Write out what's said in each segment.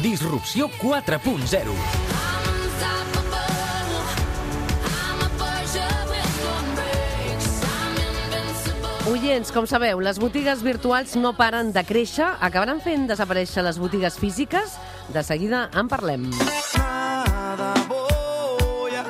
Disrupció 4.0. Oients, com sabeu, les botigues virtuals no paren de créixer. Acabaran fent desaparèixer les botigues físiques? De seguida en parlem. Nada voy a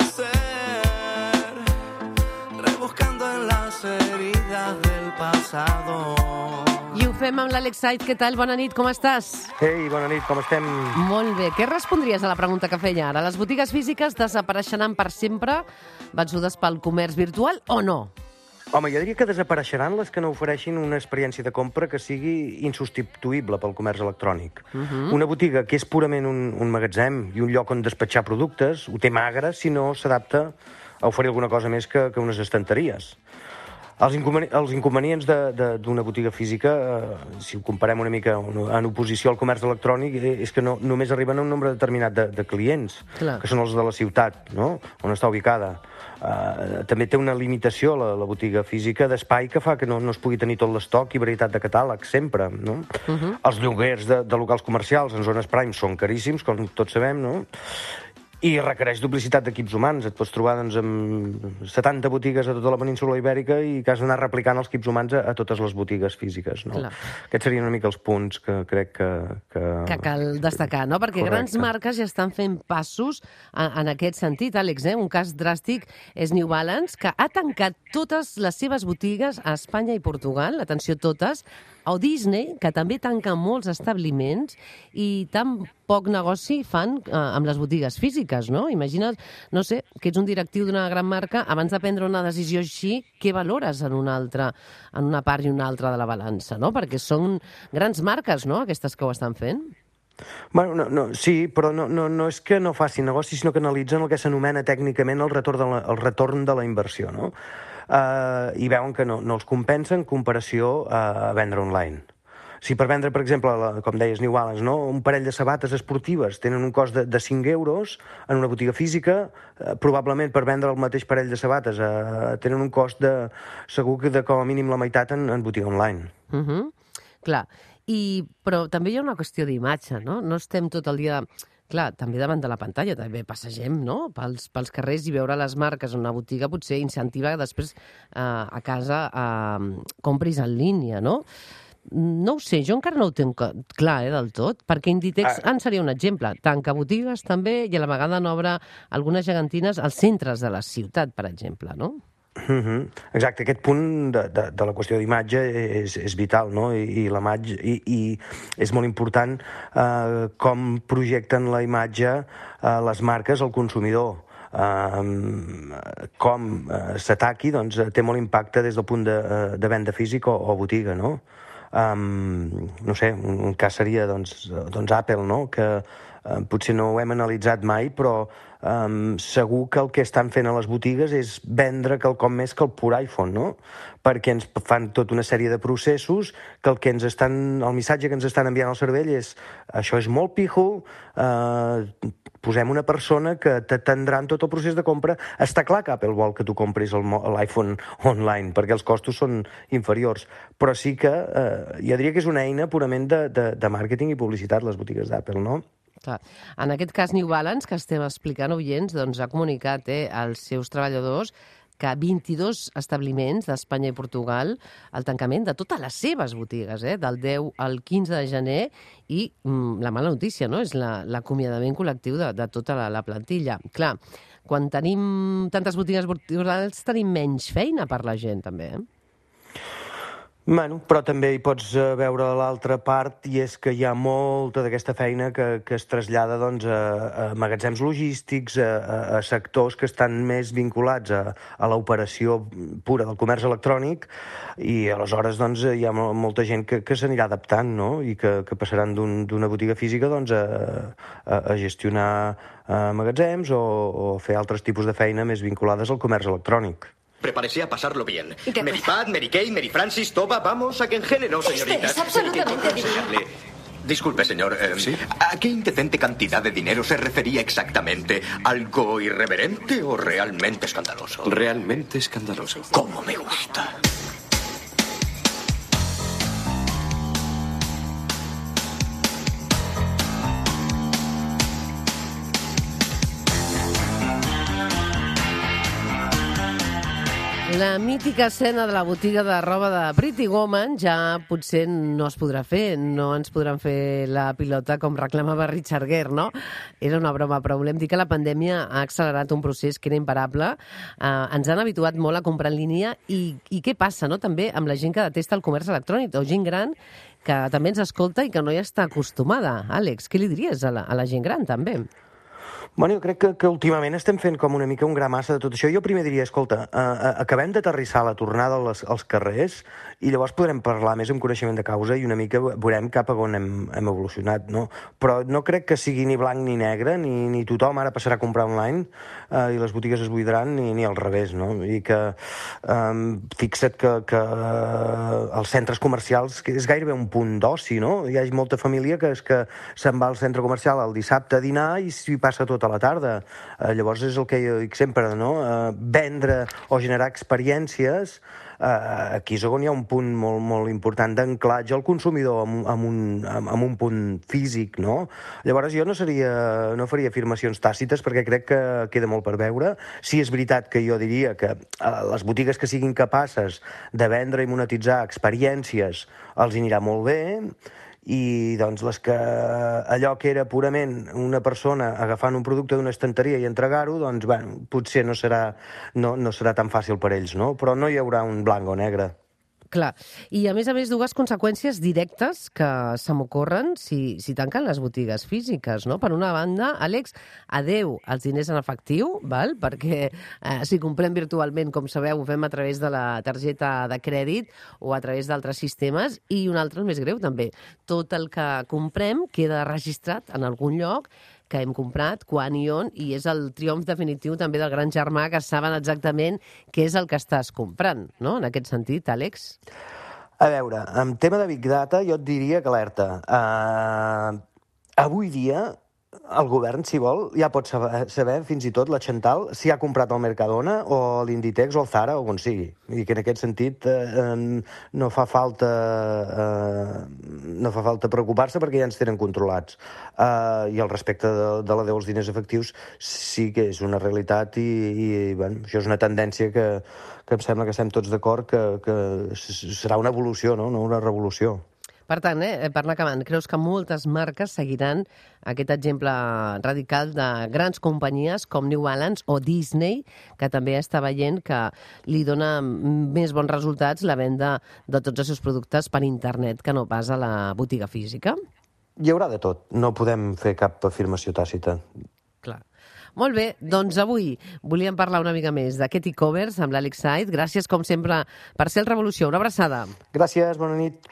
hacer, rebuscando en las heridas del pasado. I ho fem amb l'Àlex Saiz. Què tal? Bona nit, com estàs? Ei, bona nit, com estem? Molt bé. Què respondries a la pregunta que feia ara? Les botigues físiques desapareixeran per sempre, vençudes pel comerç virtual o no? Home, jo diria que desapareixeran les que no ofereixin una experiència de compra que sigui insubstituïble pel comerç electrònic. Una botiga que és purament un magatzem i un lloc on despatxar productes ho té magre si no s'adapta a oferir alguna cosa més que unes estanteries. Els inconvenients d'una botiga física, si ho comparem una mica en oposició al comerç electrònic, és que només arriben a un nombre determinat de clients, Clar. que són els de la ciutat, no? On està ubicada. També té una limitació la botiga física d'espai que fa que no es pugui tenir tot l'estoc i varietat de catàleg sempre, no? Els lloguers de locals comercials en zones prime són caríssims, com tots sabem, no? I requereix duplicitat d'equips humans. Et pots trobar doncs, amb 70 botigues a tota la península Ibèrica i que has d'anar replicant els equips humans a totes les botigues físiques. No? Clar. Aquests serien una mica els punts que crec que cal destacar, no? Perquè Correcte. grans marques ja estan fent passos en aquest sentit, Àlex. Un cas dràstic és New Balance, que ha tancat totes les seves botigues a Espanya i Portugal, atenció, totes, o Disney, que també tanca molts establiments i tan poc negoci fan amb les botigues físiques, no? Imagina't, no sé, que ets un directiu d'una gran marca, abans de prendre una decisió així, què valores en una part i una altra de la balança, no? Perquè són grans marques, no?, aquestes que ho estan fent. Bueno, sí, però no és que no facin negoci, sinó que analitzen el que s'anomena tècnicament el retorn de la inversió, no? I veuen que no els compensa en comparació a vendre online. Si per vendre, per exemple, com deies, New Balance, no? Un parell de sabates esportives tenen un cost de 5 euros en una botiga física, probablement per vendre el mateix parell de sabates tenen un cost segur que de com a mínim la meitat en botiga online. Clar, però també hi ha una qüestió d'imatge, no? No estem tot el dia... Clar, també davant de la pantalla, també passegem, no?, pels carrers i veure les marques en una botiga potser incentiva que després a casa compris en línia, no? No ho sé, jo encara no ho tinc clar, del tot, perquè Inditex en seria un exemple. Tanca botigues també i a la vegada n'obre algunes gegantines als centres de la ciutat, per exemple, no? Exacte, aquest punt de la qüestió d'imatge és vital, no? I és molt important com projecten la imatge les marques al consumidor. Com s'ataqui, doncs, té molt impacte des del punt de venda físic o botiga, no? No sé, un cas seria doncs Apple, no? Que potser no ho hem analitzat mai, però segur que el que estan fent a les botigues és vendre quelcom més que el pur iPhone, no? Perquè ens fan tota una sèrie de processos que el missatge que ens estan enviant al cervell és això és molt pijo, posem una persona que t'atendrà en tot el procés de compra. Està clar que Apple vol que tu compris l'iPhone online, perquè els costos són inferiors, però sí que jo diria que és una eina purament de màrqueting i publicitat, les botigues d'Apple, no? Clar. En aquest cas, New Balance, que estem explicant, oients, doncs ha comunicat als seus treballadors que 22 establiments d'Espanya i Portugal, el tancament de totes les seves botigues, del 10 al 15 de gener, i la mala notícia, no?, és l'acomiadament col·lectiu de tota la plantilla. Clar, quan tenim tantes botigues virtuals tenim menys feina per la gent, també, Bueno, però també hi pots veure l'altra part, i és que hi ha molta d'aquesta feina que es trasllada doncs, a magatzems logístics, a sectors que estan més vinculats a l'operació pura del comerç electrònic, i aleshores doncs, hi ha molta gent que s'anirà adaptant, no? I que passaran d'una botiga física doncs, a gestionar magatzems o fer altres tipus de feina més vinculades al comerç electrònic. Prepárese a pasarlo bien. Mary Pat, Mary Kay, Mary Francis, Toba, vamos, ¿a qué género, señoritas? Es absolutamente divino. Disculpe, señor. ¿Sí? ¿A qué indecente cantidad de dinero se refería exactamente? ¿Algo irreverente o realmente escandaloso? Realmente escandaloso. ¿Cómo me gusta? La mítica escena de la botiga de roba de Pretty Woman ja potser no es podrà fer, no ens podran fer la pilota com reclamava Richard Gere, no? Era una broma, però volem dir que la pandèmia ha accelerat un procés que era imparable. Ens han habituat molt a comprar en línia i què passa, no?, també amb la gent que detesta el comerç electrònic o gent gran que també ens escolta i que no hi està acostumada. Àlex, què li diries a la gent gran, també? Bueno, jo crec que últimament estem fent com una mica un gra massa de tot això. Jo primer diria, escolta, acabem d'aterrissar la tornada als carrers i llavors podrem parlar més amb coneixement de causa i una mica veurem cap a on hem evolucionat, no? Però no crec que sigui ni blanc ni negre, ni tothom ara passarà a comprar online i les botigues es buidaran, ni al revés, no? I que fixa't que els centres comercials que és gairebé un punt d'oci, no? Hi ha molta família que se'n va al centre comercial el dissabte a dinar i s'hi passa tota la tarda. Llavors és el que jo dic sempre, no? Vendre o generar experiències, aquí és on hi ha un punt molt, molt important d'anclatge al consumidor amb un punt físic, no? Llavors jo no faria afirmacions tàcites perquè crec que queda molt per veure. Sí, és veritat que jo diria que les botigues que siguin capaces de vendre i monetitzar experiències els anirà molt bé, i doncs allò que era purament una persona agafant un producte d'una estanteria i entregar-ho, doncs bueno, potser no serà tan fàcil per ells, no? Però no hi haurà un blanc o negre. Clar. I, a més, dues conseqüències directes que se m'ocorren si tanquen les botigues físiques, no? Per una banda, Àlex, adeu als diners en efectiu, val? Perquè si comprem virtualment, com sabeu, ho fem a través de la targeta de crèdit o a través d'altres sistemes, i un altre, el més greu, també. Tot el que comprem queda registrat en algun lloc que hem comprat, quan i on, i és el triomf definitiu també del gran germà, que saben exactament què és el que estàs comprant, no? En aquest sentit, Àlex? A veure, en tema de Big Data jo et diria que alerta. Avui dia el govern, si vol, ja pot saber fins i tot la Chantal si ha comprat al Mercadona o a l'Inditex o al Zara o on sigui. I que en aquest sentit no fa falta preocupar-se perquè ja ens tenen controlats. I al respecte de la dels diners efectius sí que és una realitat i bueno, això és una tendència que em sembla que estem tots d'acord que serà una evolució, no una revolució. Per tant, per anar acabant, creus que moltes marques seguiran aquest exemple radical de grans companyies com New Balance o Disney, que també està veient que li dona més bons resultats la venda de tots els seus productes per internet que no pas a la botiga física? Hi haurà de tot. No podem fer cap afirmació tàcita. Clar. Molt bé, doncs avui volíem parlar una mica més d'aquest e-commerce amb l'Àlex Said. Gràcies, com sempre, per ser el Revolució. Una abraçada. Gràcies, bona nit.